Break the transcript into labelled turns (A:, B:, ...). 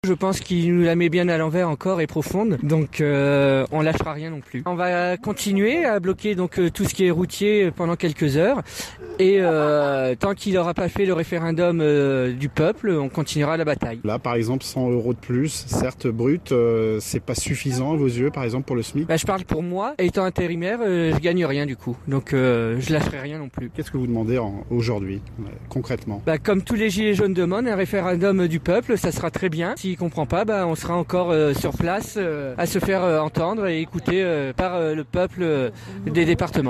A: Je pense qu'il nous la met bien à l'envers encore et profonde, donc on lâchera rien non plus. On va continuer à bloquer donc tout ce qui est routier pendant quelques heures et tant qu'il n'aura pas fait le référendum du peuple, on continuera la bataille.
B: Là par exemple 100 € de plus, certes brut, c'est pas suffisant à vos yeux par exemple pour le SMIC?
A: Je parle pour moi, étant intérimaire, je gagne rien du coup, donc je lâcherai rien non plus.
B: Qu'est-ce que vous demandez aujourd'hui concrètement?
A: Comme tous les gilets jaunes demandent, un référendum du peuple, ça sera très bien. S'il comprend pas, on sera encore sur place à se faire entendre et écouter par le peuple des départements.